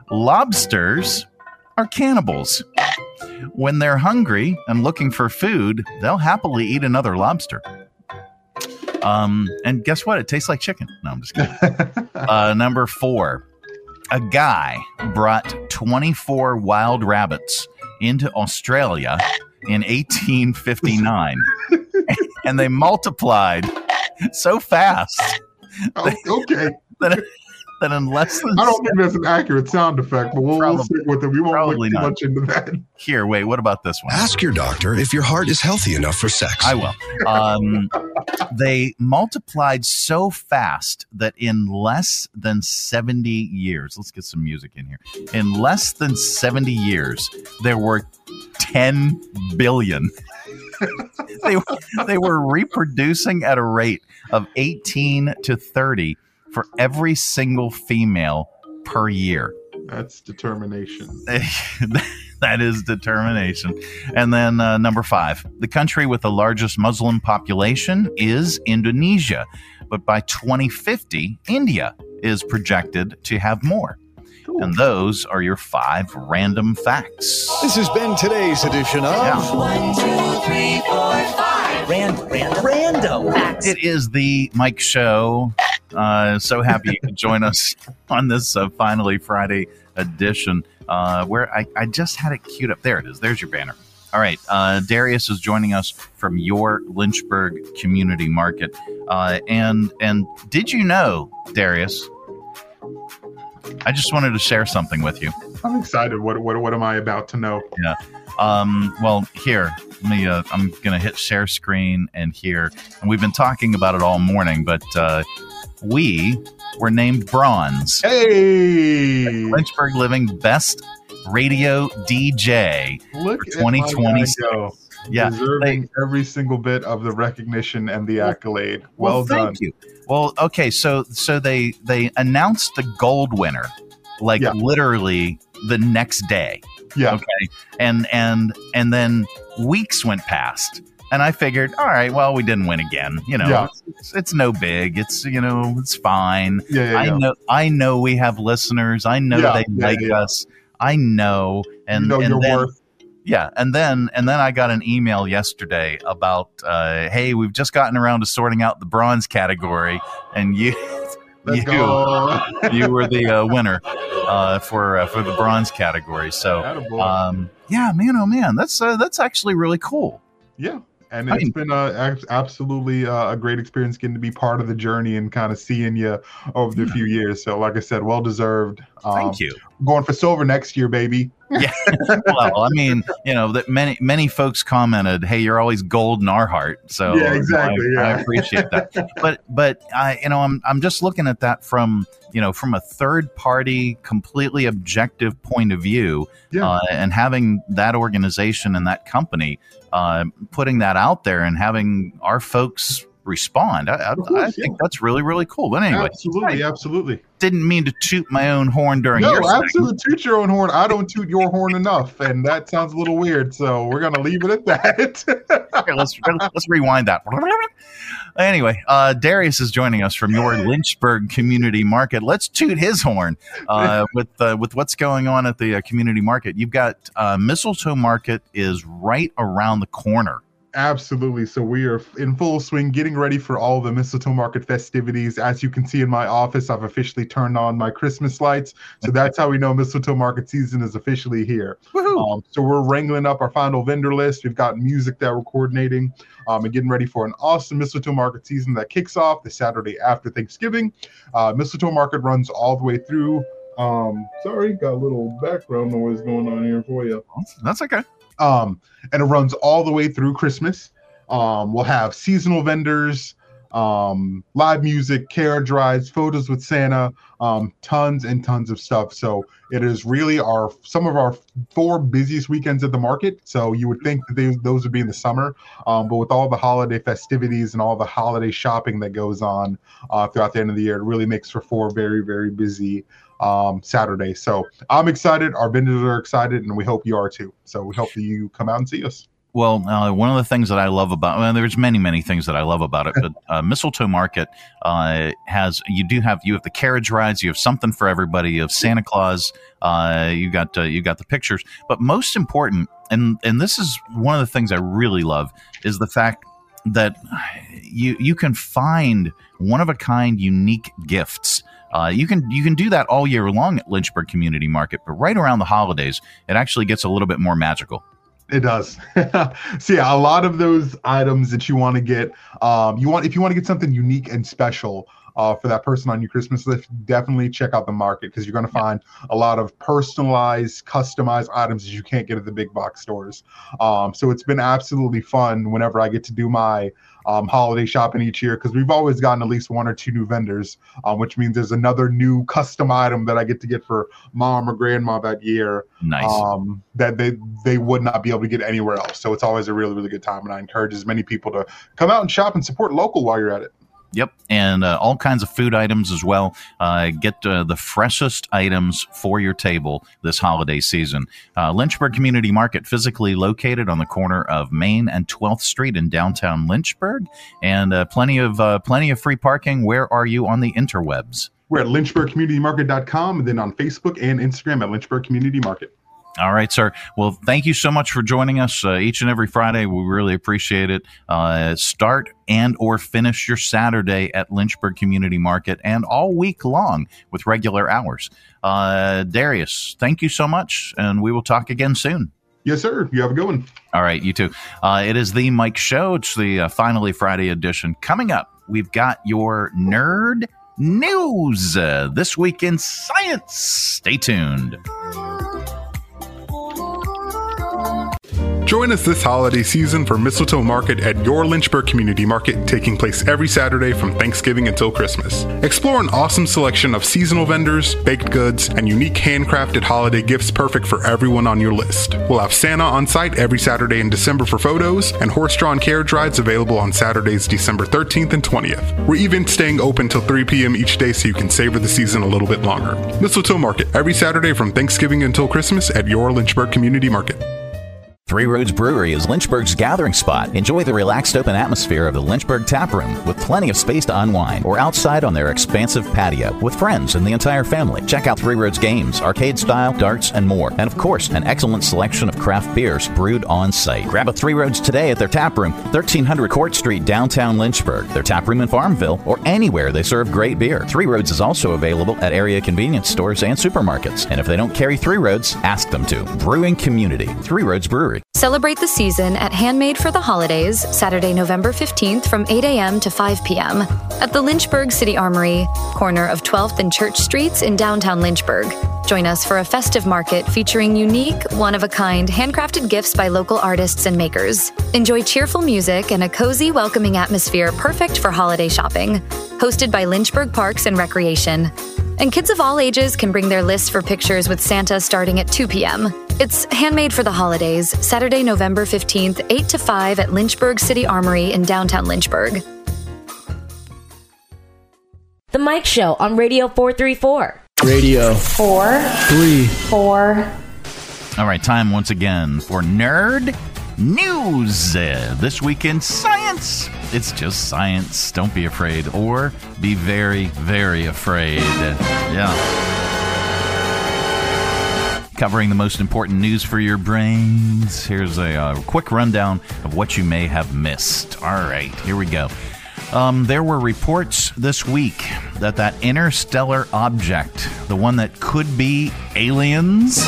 lobsters are cannibals. When they're hungry and looking for food, they'll happily eat another lobster. Um, and guess what? It tastes like chicken. No, I'm just kidding. uh, number four, a guy brought twenty-four wild rabbits into Australia in eighteen fifty-nine, and they multiplied so fast. Oh, okay. That, that in less than I don't think that's an accurate sound effect, but we'll, we'll stick with it. We won't look too much into that. Here, wait, what about this one? Ask your doctor if your heart is healthy enough for sex. I will. Um, they multiplied so fast that in less than seventy years, let's get some music in here. In less than seventy years, there were ten billion. they, they were reproducing at a rate of eighteen to thirty for every single female per year. That's determination. That is determination. And then uh, number five, the country with the largest Muslim population is Indonesia. But by twenty fifty, India is projected to have more. Cool. And those are your five random facts. This has been today's edition of yeah. One, two, three, four, five. Rand- random, random facts. It is the Mike Show. Uh, so happy you could join us on this uh, finally Friday edition uh, where I, I just had it queued up. There it is. There's your banner. All right. Uh, Darius is joining us from your Lynchburg Community Market. Uh, and and did you know, Darius, I just wanted to share something with you. I'm excited. What what what am I about to know? Yeah. Um, well, here, let me, uh, I'm going to hit share screen and here. And we've been talking about it all morning, but uh, we were named bronze. Hey! Lynchburg Living Best Radio D J Look for twenty twenty-six. Yeah, deserving they, every single bit of the recognition and the accolade. Well, well done. Thank you. Well, okay, so so they they announced the gold winner, like yeah. literally the next day. Yeah. Okay. And and and then weeks went past, and I figured, all right, well, we didn't win again. You know, yeah. it's, it's no big. It's you know, it's fine. Yeah, yeah, I yeah. know. I know we have listeners. I know yeah, they yeah, like yeah. us. I know. And you know and your then, worth. Yeah, and then and then I got an email yesterday about, uh, hey, we've just gotten around to sorting out the bronze category, and you, Let's you, go. you were the uh, winner uh, for uh, for the bronze category. So, um, yeah, man, oh man, that's uh, that's actually really cool. Yeah. And I it's mean- been a, absolutely uh, a great experience getting to be part of the journey and kind of seeing you over the few years. So, like I said, well deserved. Um, Thank you. Going for silver next year, baby. Yeah. Well, I mean, you know, that many many folks commented, "Hey, you're always gold in our heart." So Yeah, exactly, I, I yeah. appreciate that. But but I, you know, I'm I'm just looking at that from you know from a third party, completely objective point of view, Yeah. uh, and having that organization and that company uh, putting that out there and having our folks respond. I, I, course, I think that's really really cool. But anyway, Absolutely, absolutely. didn't mean to toot my own horn during No, your segment. absolutely. Toot your own horn. I don't toot your horn enough, and that sounds a little weird. So we're gonna leave it at that. Okay, let's let's rewind that. Anyway, uh, Darius is joining us from your Lynchburg Community Market. Let's toot his horn uh, with uh, with what's going on at the uh, community market. You've got uh, Mistletoe Market is right around the corner. Absolutely. So we are in full swing, getting ready for all the Mistletoe Market festivities. As you can see in my office, I've officially turned on my Christmas lights. So that's how we know Mistletoe Market season is officially here. Um, so we're wrangling up our final vendor list. We've got music that we're coordinating um, and getting ready for an awesome Mistletoe Market season that kicks off the Saturday after Thanksgiving. Uh, Mistletoe Market runs all the way through. Um, sorry, got a little background noise going on here for you. That's okay. Um, and it runs all the way through Christmas. Um, we'll have seasonal vendors, um, live music, carriage rides, photos with Santa, um, tons and tons of stuff. So it is really our some of our four busiest weekends at the market. So you would think that they, those would be in the summer, um, but with all the holiday festivities and all the holiday shopping that goes on uh, throughout the end of the year, it really makes for four very, very busy um Saturday. So I'm excited, our vendors are excited, and we hope you are too. So we hope that you come out and see us. Well, uh, one of the things that I love about well, there's many many things that I love about it, but uh, Mistletoe Market uh, has you do have you have the carriage rides, you have something for everybody, you have Santa Claus, uh, you got uh, you got the pictures, but most important, and and this is one of the things I really love, is the fact that you you can find one of a kind, unique gifts. Uh, you can you can do that all year long at Lynchburg Community Market, but right around the holidays, it actually gets a little bit more magical. It does. So yeah, a lot of those items that you want to get, um, you want if you want to get something unique and special uh, for that person on your Christmas list, definitely check out the market, because you're going to find a lot of personalized, customized items that you can't get at the big box stores. Um, so it's been absolutely fun whenever I get to do my um, holiday shopping each year, because we've always gotten at least one or two new vendors, um, which means there's another new custom item that I get to get for mom or grandma that year. Nice. Um, that they they would not be able to get anywhere else. So it's always a really, really good time, and I encourage as many people to come out and shop and support local while you're at it. Yep, and uh, all kinds of food items as well. Uh, get uh, the freshest items for your table this holiday season. Uh, Lynchburg Community Market, physically located on the corner of Main and twelfth Street in downtown Lynchburg, and uh, plenty of uh, plenty of free parking. Where are you on the interwebs? We're at lynchburg community market dot com, and then on Facebook and Instagram at Lynchburg Community Market. All right, sir. Well, thank you so much for joining us uh, each and every Friday. We really appreciate it. Uh, start and or finish your Saturday at Lynchburg Community Market, and all week long with regular hours. Uh, Darius, thank you so much, and we will talk again soon. Yes, sir. You have a good one. All right, you too. Uh, it is the Mike Show. It's the uh, Finally Friday edition. Coming up, we've got your Nerd News, uh, This Week in Science. Stay tuned. Join us this holiday season for Mistletoe Market at your Lynchburg Community Market, taking place every Saturday from Thanksgiving until Christmas. Explore an awesome selection of seasonal vendors, baked goods, and unique handcrafted holiday gifts perfect for everyone on your list. We'll have Santa on site every Saturday in December for photos, and horse-drawn carriage rides available on Saturdays December thirteenth and twentieth. We're even staying open till three p.m. each day so you can savor the season a little bit longer. Mistletoe Market, every Saturday from Thanksgiving until Christmas at your Lynchburg Community Market. Three Roads Brewery is Lynchburg's gathering spot. Enjoy the relaxed open atmosphere of the Lynchburg Tap Room with plenty of space to unwind, or outside on their expansive patio with friends and the entire family. Check out Three Roads games, arcade style, darts, and more. And of course, an excellent selection of craft beers brewed on site. Grab a Three Roads today at their tap room, thirteen hundred Court Street, downtown Lynchburg, their tap room in Farmville, or anywhere they serve great beer. Three Roads is also available at area convenience stores and supermarkets. And if they don't carry Three Roads, ask them to. Brewing community, Three Roads Brewery. Lynchburg. Celebrate the season at Handmade for the Holidays, Saturday, November fifteenth from eight a.m. to five p.m. at the Lynchburg City Armory, corner of twelfth and Church Streets in downtown Lynchburg. Join us for a festive market featuring unique, one-of-a-kind, handcrafted gifts by local artists and makers. Enjoy cheerful music and a cozy, welcoming atmosphere perfect for holiday shopping. Hosted by Lynchburg Parks and Recreation. And kids of all ages can bring their lists for pictures with Santa starting at two p.m. It's Handmade for the Holidays, Saturday, November fifteenth, eight to five at Lynchburg City Armory in downtown Lynchburg. The Mike Show on Radio four thirty-four. Radio four three four. All right, time once again for Nerd News. Uh, this week in science. It's just science. Don't be afraid, or be very, very afraid. Yeah. Covering the most important news for your brains. Here's a uh, quick rundown of what you may have missed. All right, here we go. Um, there were reports this week that that interstellar object, the one that could be aliens,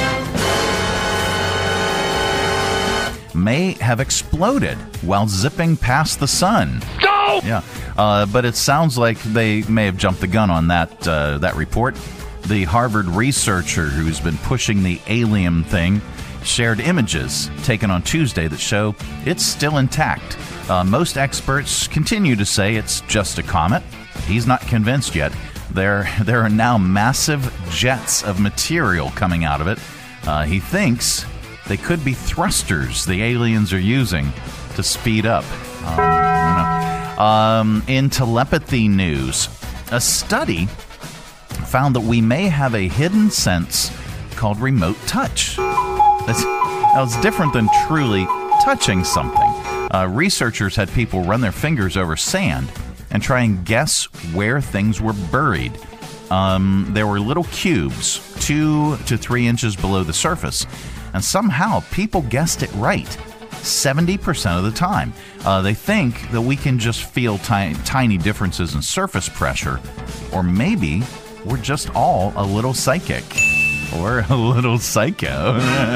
may have exploded while zipping past the sun. Go! Yeah, uh, but it sounds like they may have jumped the gun on that uh, that report. The Harvard researcher who's been pushing the alien thing shared images taken on Tuesday that show it's still intact. Uh, most experts continue to say it's just a comet. He's not convinced yet. There, there are now massive jets of material coming out of it. Uh, he thinks they could be thrusters the aliens are using to speed up. Um, I don't know. Um, in telepathy news, a study found that we may have a hidden sense called remote touch. That's, that was different than truly touching something. Uh, researchers had people run their fingers over sand and try and guess where things were buried. Um, there were little cubes, two to three inches below the surface, and somehow people guessed it right, seventy percent of the time. Uh, they think that we can just feel ti- tiny differences in surface pressure, or maybe we're just all a little psychic, or a little psycho.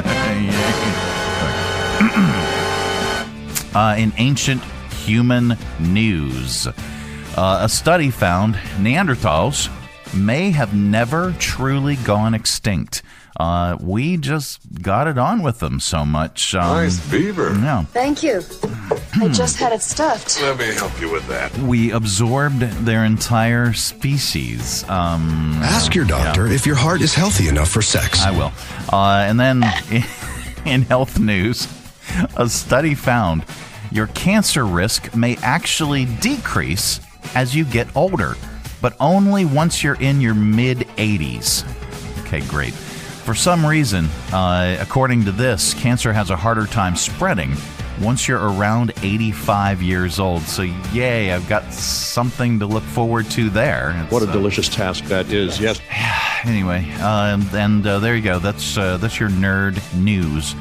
uh, in ancient human news, uh, a study found Neanderthals may have never truly gone extinct. Uh, we just got it on with them so much. Um, nice beaver. Yeah. Thank you. I just had it stuffed. Let me help you with that. We absorbed their entire species. Um, Ask your doctor yeah. if your heart is healthy enough for sex. I will. Uh, and then in, in health news, a study found your cancer risk may actually decrease as you get older, but only once you're in your mid eighties. Okay, great. For some reason, uh, according to this, cancer has a harder time spreading once you're around eighty-five years old. So, yay, I've got something to look forward to there. It's, what a uh, delicious task that is, yes. Anyway, uh, and, and uh, there you go. That's, uh, that's your nerd news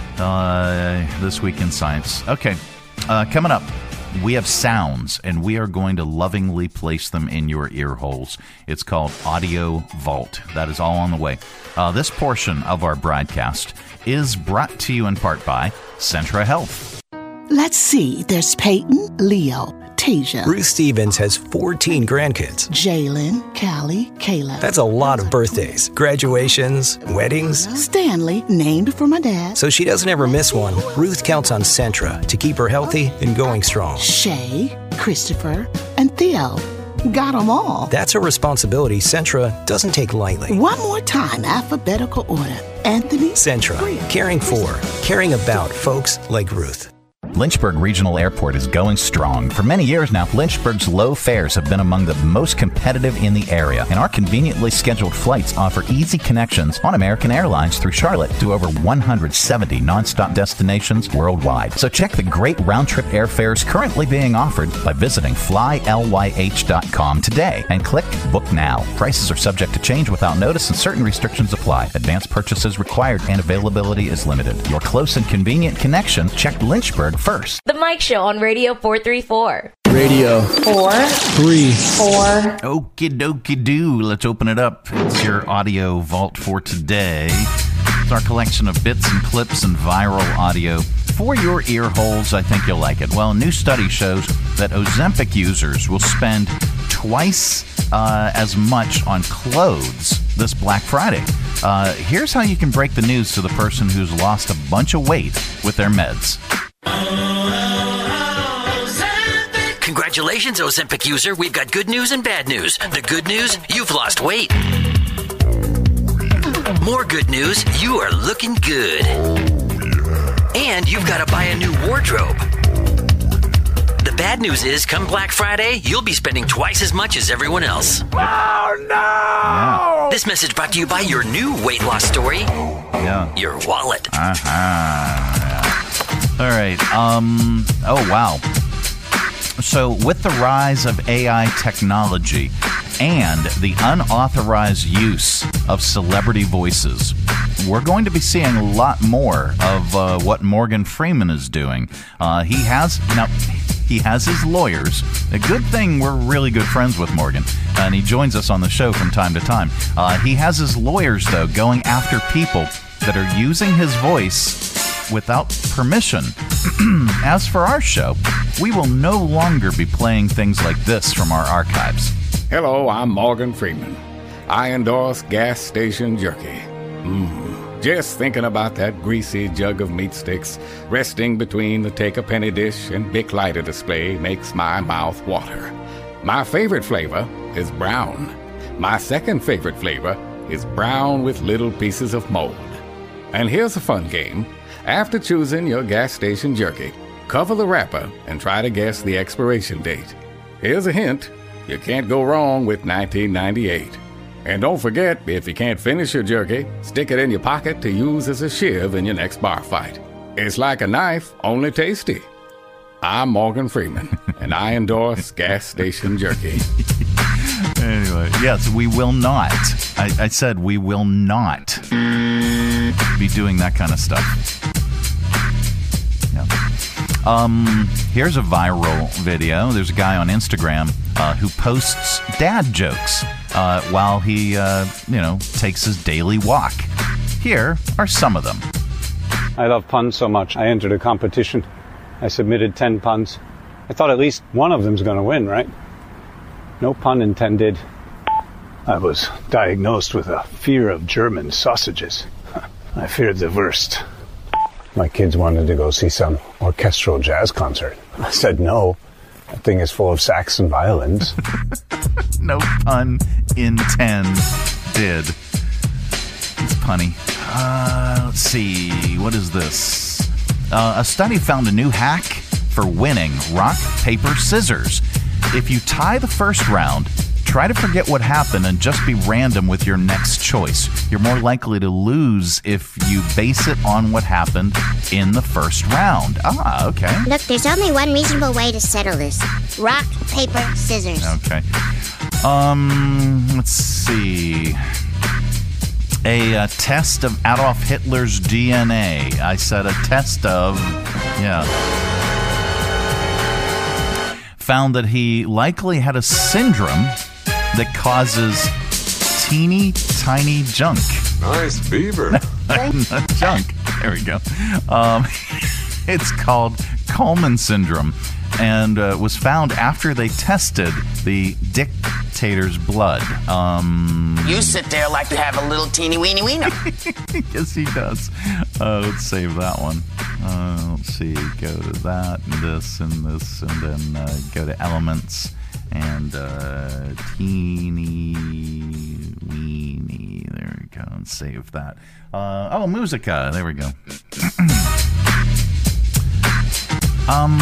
uh, this week in science. Okay, uh, coming up. We have sounds, and we are going to lovingly place them in your ear holes. It's called Audio Vault. That is all on the way. Uh, this portion of our broadcast is brought to you in part by Centra Health. Let's see. There's Peyton, Leo, Tasia. Ruth Stevens has fourteen grandkids. Jalen, Callie, Kayla. That's a lot of birthdays, graduations, weddings. Stanley, named for my dad. So she doesn't ever miss one. Ruth counts on Centra to keep her healthy and going strong. Shay, Christopher, and Theo. Got them all. That's a responsibility Centra doesn't take lightly. One more time, alphabetical order. Anthony. Centra, caring for, caring about folks like Ruth. Lynchburg Regional Airport is going strong. For many years now, Lynchburg's low fares have been among the most competitive in the area, and our conveniently scheduled flights offer easy connections on American Airlines through Charlotte to over one hundred seventy nonstop destinations worldwide. So check the great round-trip airfares currently being offered by visiting fly ly h dot com today and click Book Now. Prices are subject to change without notice and certain restrictions apply. Advanced purchases required and availability is limited. Your close and convenient connection, check Lynchburg first. The Mike Show on Radio four thirty-four. Radio four three four. Okie dokie doo. Let's open it up. It's your audio vault for today. It's our collection of bits and clips and viral audio for your ear holes. I think you'll like it. Well, a new study shows that Ozempic users will spend twice uh, as much on clothes this Black Friday. Uh, here's how you can break the news to the person who's lost a bunch of weight with their meds. Congratulations, Ozempic user. We've got good news and bad news. The good news, you've lost weight. More good news, you are looking good. And you've got to buy a new wardrobe. The bad news is, come Black Friday, you'll be spending twice as much as everyone else. Oh, no! Yeah. This message brought to you by your new weight loss story. Yeah. Your wallet. Uh-huh. Yeah. All right. Um. Oh, wow. So, with the rise of A I technology and the unauthorized use of celebrity voices, we're going to be seeing a lot more of uh, what Morgan Freeman is doing. Uh, he has now he has his lawyers. A good thing we're really good friends with Morgan, and he joins us on the show from time to time. Uh, he has his lawyers, though, going after people that are using his voice without permission. As for our show, we will no longer be playing things like this from our archives. Hello, I'm Morgan Freeman. I endorse gas station jerky. Mmm. Just thinking about that greasy jug of meat sticks resting between the take-a-penny dish and Bic lighter display makes my mouth water. My favorite flavor is brown. My second favorite flavor is brown with little pieces of mold. And here's a fun game. After choosing your gas station jerky, cover the wrapper and try to guess the expiration date. Here's a hint. You can't go wrong with nineteen ninety-eight. And don't forget, if you can't finish your jerky, stick it in your pocket to use as a shiv in your next bar fight. It's like a knife, only tasty. I'm Morgan Freeman, and I endorse gas station jerky. Anyway, yes, we will not. I, I said we will not be doing that kind of stuff. Yeah. Um, here's a viral video. There's a guy on Instagram uh, who posts dad jokes uh, while he, uh, you know, takes his daily walk. Here are some of them. I love puns so much. I entered a competition. I submitted ten puns. I thought at least one of them's going to win, right? No pun intended. I was diagnosed with a fear of German sausages. I feared the worst. My kids wanted to go see some orchestral jazz concert. I said no. That thing is full of sax and violins. No pun intended. It's punny. Uh, let's see. What is this? Uh, a study found a new hack for winning rock, paper, scissors. If you tie the first round, try to forget what happened and just be random with your next choice. You're more likely to lose if you base it on what happened in the first round. Ah, okay. Look, there's only one reasonable way to settle this. Rock, paper, scissors. Okay. Um, let's see. A uh, test of Adolf Hitler's D N A. I said a test of, yeah. Found that he likely had a syndrome that causes teeny tiny junk. Nice beaver. Junk. There we go. Um, it's called Coleman syndrome, and uh, was found after they tested the dictator's blood. Um, you sit there like you have a little teeny weeny wiener. Yes, he does. Uh, let's save that one. Uh, let's see. Go to that and this and this, and then uh, go to elements. And uh, teeny weeny. There we go. And save that. Uh, oh, Musica. There we go. um.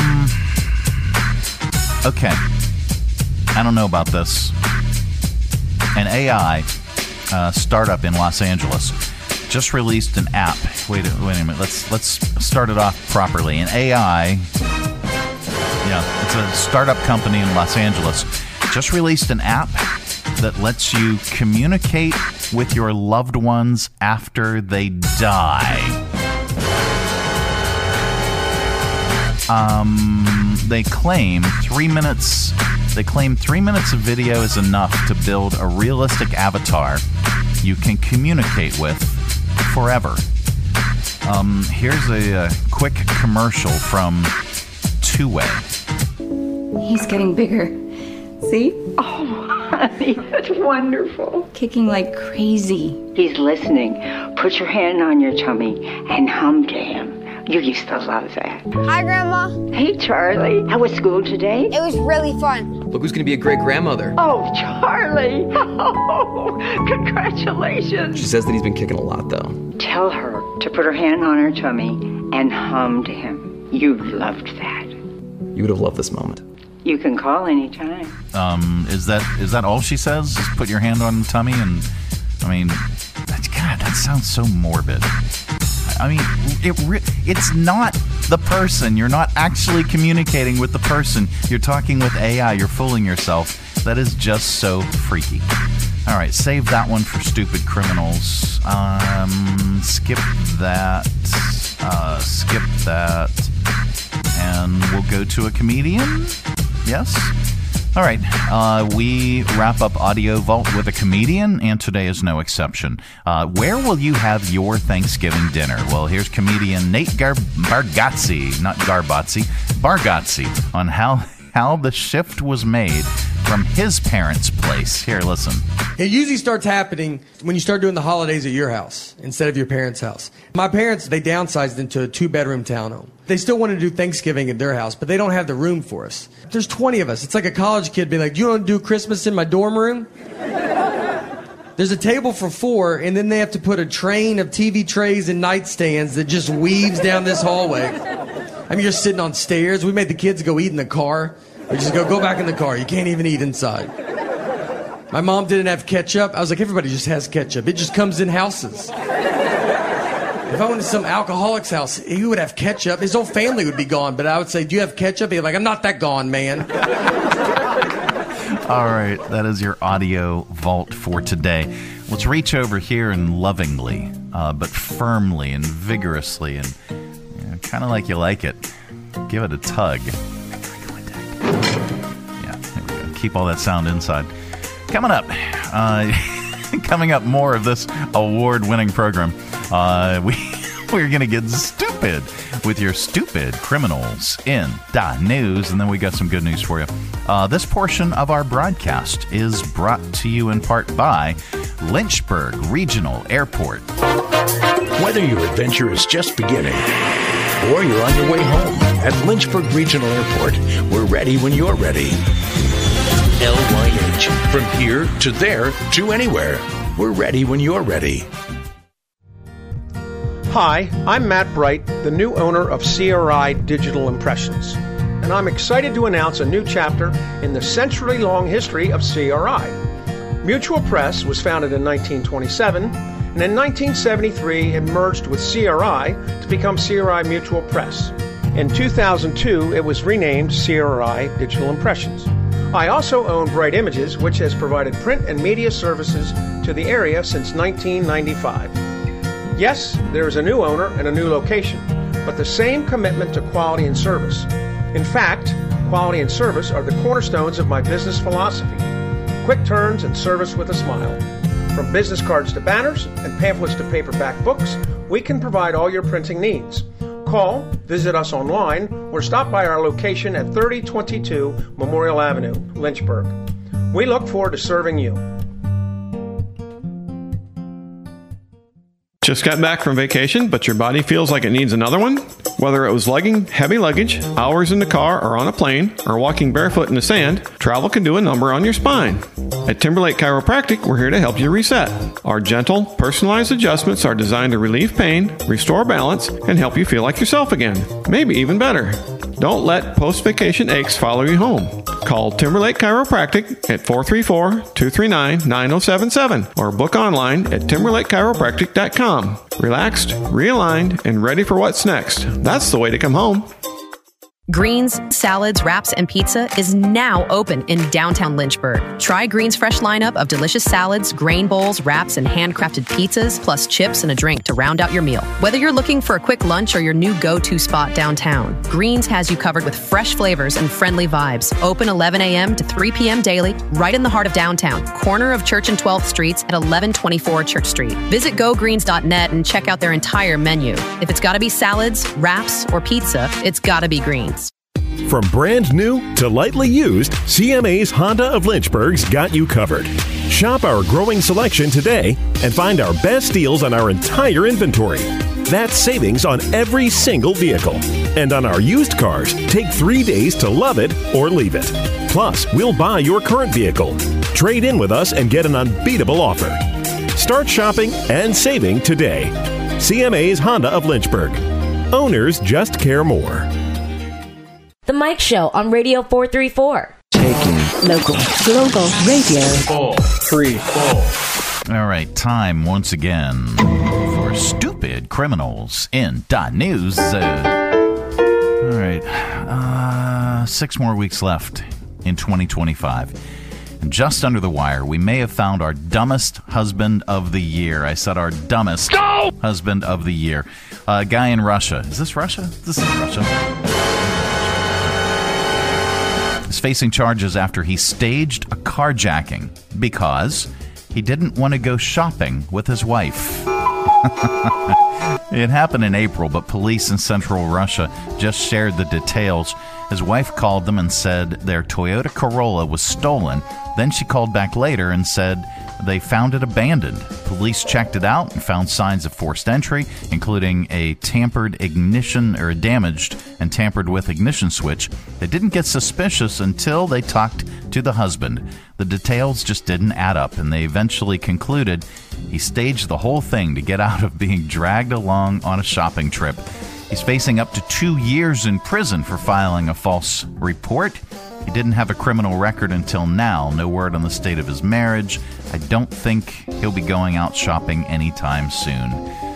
Okay. I don't know about this. An A I uh, startup in Los Angeles just released an app. Wait, wait a minute. Let's let's start it off properly. An A I. Yeah, it's a startup company in Los Angeles. Just released an app that lets you communicate with your loved ones after they die. Um, they claim three minutes. They claim three minutes of video is enough to build a realistic avatar you can communicate with forever. Um, here's a, a quick commercial from Two-Way. He's getting bigger. See? Oh, honey, that's wonderful. Kicking like crazy. He's listening. Put your hand on your tummy and hum to him. You used to love that. Hi, Grandma. Hey, Charlie. How was school today? It was really fun. Look who's going to be a great grandmother. Oh, Charlie. Oh, congratulations. She says that he's been kicking a lot, though. Tell her to put her hand on her tummy and hum to him. You loved that. You would have loved this moment. You can call anytime. Um, is that is that all she says? Just put your hand on the tummy and, I mean, that's, God, that sounds so morbid. I mean, it re- it's not the person. You're not actually communicating with the person. You're talking with A I. You're fooling yourself. That is just so freaky. All right, save that one for stupid criminals. Um, skip that. Uh, skip that. And we'll go to a comedian. Yes? All right, uh, we wrap up Audio Vault with a comedian, and today is no exception. Uh, where will you have your Thanksgiving dinner? Well, here's comedian Nate Gar- Bargatze, not Garbazzi, Bargatze, on how, how the shift was made from his parents' place. Here, listen. It usually starts happening when you start doing the holidays at your house instead of your parents' house. My parents, they downsized into a two-bedroom townhome. They still want to do Thanksgiving at their house, but they don't have the room for us. There's twenty of us. It's like a college kid being like, you want to do Christmas in my dorm room? There's a table for four, and then they have to put a train of T V trays and nightstands that just weaves down this hallway. I mean, you're sitting on stairs. We made the kids go eat in the car. We just go, go back in the car. You can't even eat inside. My mom didn't have ketchup. I was like, everybody just has ketchup. It just comes in houses. If I went to some alcoholic's house, he would have ketchup. His whole family would be gone. But I would say, do you have ketchup? He'd be like, I'm not that gone, man. All right, that is your Audio Vault for today. Let's reach over here and lovingly, uh, but firmly and vigorously, and you know, kind of like you like it, give it a tug. Yeah, there we go. Keep all that sound inside. Coming up, uh, coming up, more of this award-winning program. Uh, we we're gonna get stupid with your stupid criminals in the news, and then we got some good news for you. Uh, this portion of our broadcast is brought to you in part by Lynchburg Regional Airport. Whether your adventure is just beginning or you're on your way home, at Lynchburg Regional Airport, we're ready when you're ready. L Y H. From here to there to anywhere. We're ready when you're ready. Hi, I'm Matt Bright, the new owner of C R I Digital Impressions, and I'm excited to announce a new chapter in the century-long history of C R I. Mutual Press was founded in nineteen twenty-seven, and in nineteen seventy-three it merged with C R I to become C R I Mutual Press. In two thousand two, it was renamed C R I Digital Impressions. I also own Bright Images, which has provided print and media services to the area since nineteen ninety-five. Yes, there is a new owner and a new location, but the same commitment to quality and service. In fact, quality and service are the cornerstones of my business philosophy. Quick turns and service with a smile. From business cards to banners and pamphlets to paperback books, we can provide all your printing needs. Call, visit us online, or stop by our location at thirty twenty-two Memorial Avenue, Lynchburg. We look forward to serving you. Just got back from vacation, but your body feels like it needs another one? Whether it was lugging heavy luggage, hours in the car or on a plane, or walking barefoot in the sand, travel can do a number on your spine. At Timberlake Chiropractic, we're here to help you reset. Our gentle, personalized adjustments are designed to relieve pain, restore balance, and help you feel like yourself again. Maybe even better. Don't let post-vacation aches follow you home. Call Timberlake Chiropractic at four three four, two three nine, nine zero seven seven or book online at timberlake chiropractic dot com. Relaxed, realigned, and ready for what's next. That's the way to come home. Greens, salads, wraps, and pizza is now open in downtown Lynchburg. Try Greens' fresh lineup of delicious salads, grain bowls, wraps, and handcrafted pizzas, plus chips and a drink to round out your meal. Whether you're looking for a quick lunch or your new go-to spot downtown, Greens has you covered with fresh flavors and friendly vibes. Open eleven a.m. to three p.m. daily, right in the heart of downtown, corner of Church and twelfth Streets at eleven twenty-four Church Street. Visit go greens dot net and check out their entire menu. If it's gotta be salads, wraps, or pizza, it's gotta be Greens. From brand new to lightly used, C M A's Honda of Lynchburg's got you covered. Shop our growing selection today and find our best deals on our entire inventory. That's savings on every single vehicle. And on our used cars, take three days to love it or leave it. Plus, we'll buy your current vehicle. Trade in with us and get an unbeatable offer. Start shopping and saving today. C M A's Honda of Lynchburg. Owners just care more. The Mike Show on Radio four thirty-four. Taking local, global radio. Four, three, four. All right, time once again for Stupid Criminals in Dot News. Uh, all right, uh, six more weeks left in twenty twenty-five. And just under the wire, we may have found our dumbest husband of the year. I said our dumbest Go! husband of the year. A uh, guy in Russia. Is this Russia? This is Russia. Is facing charges after he staged a carjacking because he didn't want to go shopping with his wife. It happened in April, but police in central Russia just shared the details. His wife called them and said their Toyota Corolla was stolen. Then she called back later and said they found it abandoned. Police checked it out and found signs of forced entry, including a tampered ignition or a damaged and tampered with ignition switch. They didn't get suspicious until they talked to the husband. The details just didn't add up, and they eventually concluded he staged the whole thing to get out of being dragged along on a shopping trip. He's facing up to two years in prison for filing a false report. He didn't have a criminal record until now. No word on the state of his marriage. I don't think he'll be going out shopping anytime soon.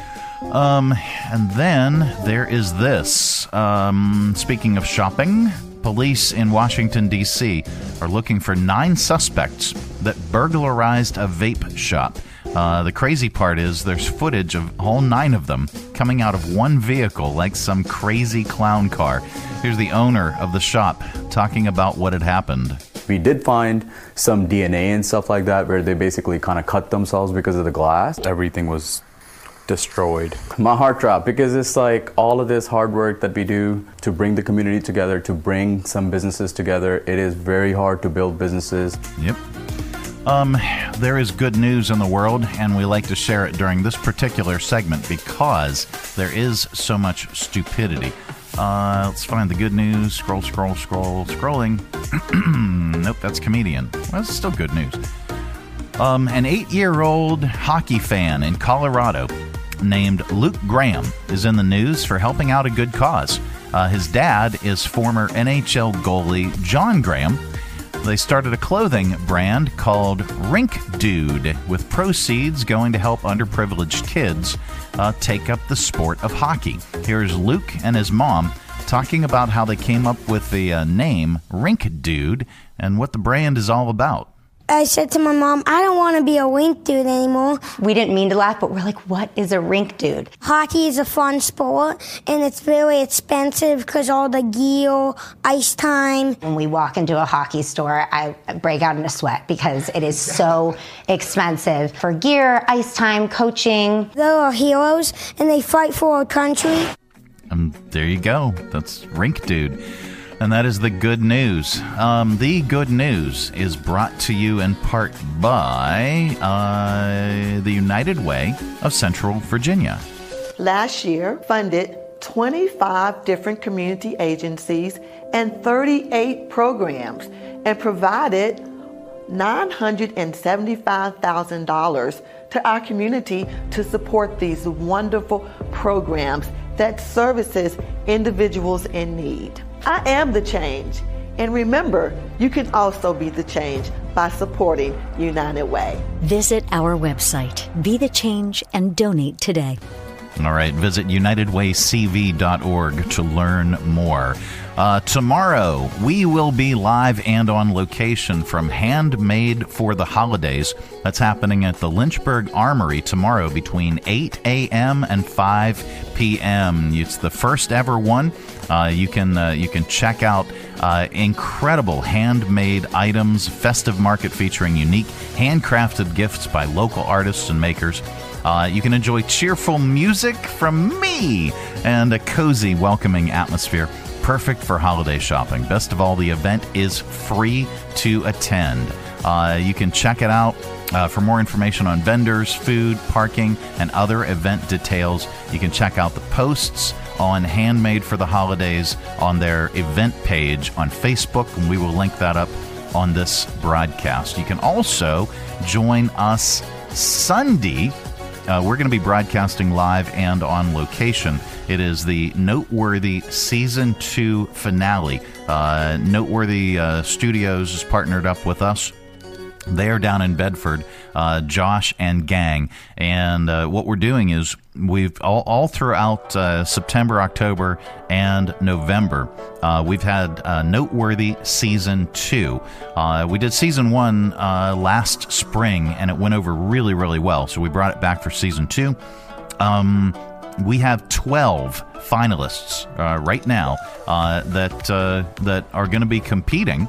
Um, and then there is this. Um, speaking of shopping, police in Washington, D C are looking for nine suspects that burglarized a vape shop. Uh, the crazy part is there's footage of all nine of them coming out of one vehicle like some crazy clown car. Here's the owner of the shop talking about what had happened. We did find some D N A and stuff like that where they basically kind of cut themselves because of the glass. Everything was destroyed. My heart dropped because it's like all of this hard work that we do to bring the community together, to bring some businesses together. It is very hard to build businesses. Yep. Um, there is good news in the world, and we like to share it during this particular segment because there is so much stupidity. Uh, let's find the good news. Scroll, scroll, scroll, scrolling. Nope, that's comedian. Well, it's still good news. Um, an eight-year-old hockey fan in Colorado named Luke Graham is in the news for helping out a good cause. Uh, his dad is former N H L goalie John Graham. They started a clothing brand called Rink Dude, with proceeds going to help underprivileged kids uh, take up the sport of hockey. Here's Luke and his mom talking about how they came up with the uh, name Rink Dude and what the brand is all about. I said to my mom, I don't want to be a rink dude anymore. We didn't mean to laugh, but we're like, what is a rink dude? Hockey is a fun sport, and it's very expensive because all the gear, ice time. When we walk into a hockey store, I break out in a sweat because it is so expensive for gear, ice time, coaching. They are heroes, and they fight for our country. Um, there you go. That's Rink Dude. And that is the good news. Um, the good news is brought to you in part by uh, the United Way of Central Virginia. Last year, funded twenty-five different community agencies and thirty-eight programs and provided nine hundred seventy-five thousand dollars to our community to support these wonderful programs that services individuals in need. I am the change. And remember, you can also be the change by supporting United Way. Visit our website, Be the Change, and donate today. All right, visit united way c v dot org to learn more. Uh, tomorrow, we will be live and on location from Handmade for the Holidays. That's happening at the Lynchburg Armory tomorrow between eight a.m. and five p.m. It's the first ever one. Uh, you can uh, you can check out uh, incredible handmade items, festive market featuring unique handcrafted gifts by local artists and makers. Uh, you can enjoy cheerful music from me and a cozy, welcoming atmosphere. Perfect for holiday shopping. Best of all, the event is free to attend. Uh, you can check it out. Uh, for more information on vendors, food, parking, and other event details, you can check out the posts on Handmade for the Holidays on their event page on Facebook, and we will link that up on this broadcast. You can also join us Sunday. Uh, we're going to be broadcasting live and on location. It is the Noteworthy Season two finale. Uh, Noteworthy uh, Studios is partnered up with us. They're down in Bedford, uh, Josh and gang. And uh, what we're doing is we've all, all throughout uh, September, October, and November, uh, we've had uh, Noteworthy Season two. Uh, we did Season one uh, last spring, and it went over really, really well. So we brought it back for Season two. Um, we have twelve finalists uh, right now uh, that, uh, that are going to be competing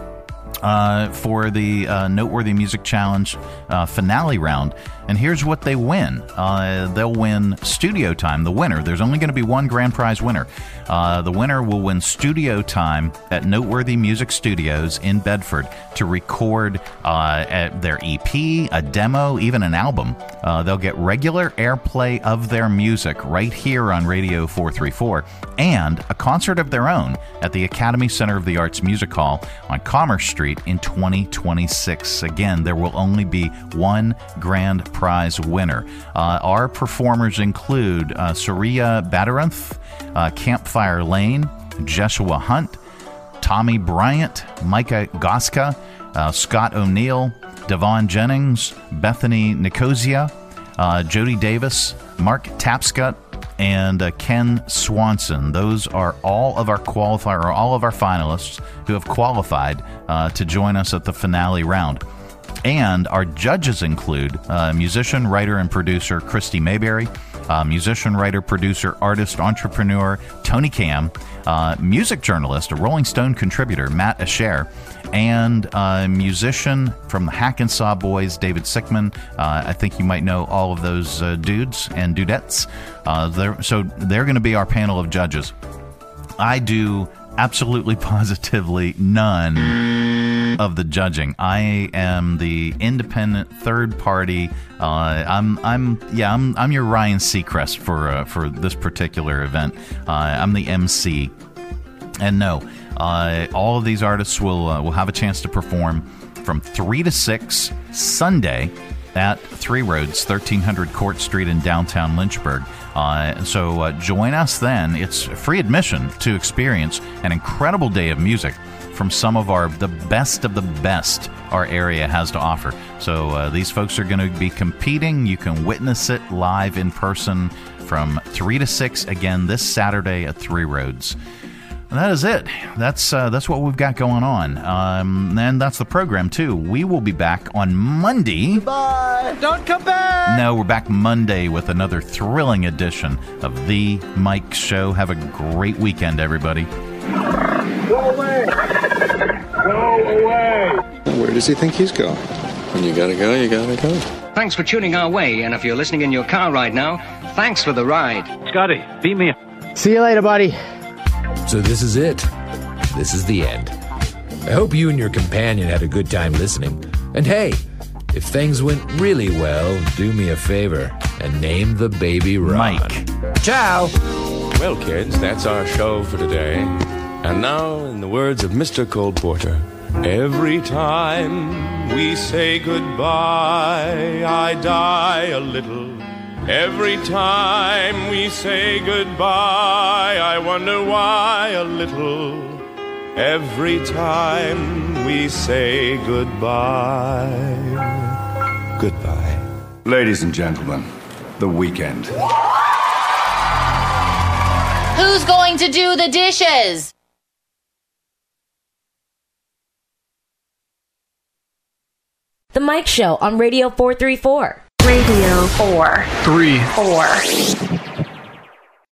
Uh, for the uh, Noteworthy Music Challenge uh, finale round. And here's what they win. Uh, they'll win studio time, the winner. There's only going to be one grand prize winner. Uh, the winner will win studio time at Noteworthy Music Studios in Bedford to record uh, at their E P, a demo, even an album. Uh, they'll get regular airplay of their music right here on Radio four thirty-four and a concert of their own at the Academy Center of the Arts Music Hall on Commerce Street in twenty twenty-six. Again, there will only be one grand prize winner. Uh, our performers include uh, Surya Badaranth, uh, Campfire Lane, Jeshua Hunt, Tommy Bryant, Micah Goska, uh, Scott O'Neill, Devon Jennings, Bethany Nicosia, uh, Jody Davis, Mark Tapscott, and uh, Ken Swanson. Those are all of our qualifier, or all of our finalists who have qualified uh, to join us at the finale round. And our judges include uh, musician, writer, and producer Christy Mayberry, uh, musician, writer, producer, artist, entrepreneur Tony Cam, uh, music journalist, a Rolling Stone contributor Matt Asher, and uh, musician from the Hack and Saw Boys, David Sickman. Uh, I think you might know all of those uh, dudes and dudettes. Uh, they're, so they're going to be our panel of judges. I do absolutely positively none of the judging. I am the independent third party. Uh, I'm, I'm, yeah, I'm, I'm your Ryan Seacrest for uh, for this particular event. Uh, I'm the M C, and no, uh, all of these artists will uh, will have a chance to perform from three to six Sunday at Three Roads, thirteen hundred Court Street in downtown Lynchburg. Uh, so uh, join us then. It's free admission to experience an incredible day of music from some of our the best of the best our area has to offer. So uh, these folks are going to be competing. You can witness it live in person from three to six again this Saturday at Three Roads. And that is it. That's uh, that's what we've got going on. Um, and that's the program, too. We will be back on Monday. Goodbye. Don't come back. No, we're back Monday with another thrilling edition of The Mike Show. Have a great weekend, everybody. Go away. Go away. Where does he think he's going? When you gotta go, you gotta go. Thanks for tuning our way, and if you're listening in your car right now, thanks for the ride. Scotty, beat me up. See you later, buddy. So this is it. This is the end. I hope you and your companion had a good time listening. And hey, if things went really well, do me a favor and name the baby Ron. Mike. Ciao. Well, kids, that's our show for today. And now, in the words of Mister Cole Porter, every time we say goodbye, I die a little. Every time we say goodbye, I wonder why a little. Every time we say goodbye, goodbye. Ladies and gentlemen, The Weeknd. Who's going to do the dishes? The Mike Show on Radio four thirty-four. Radio four. Three. Four.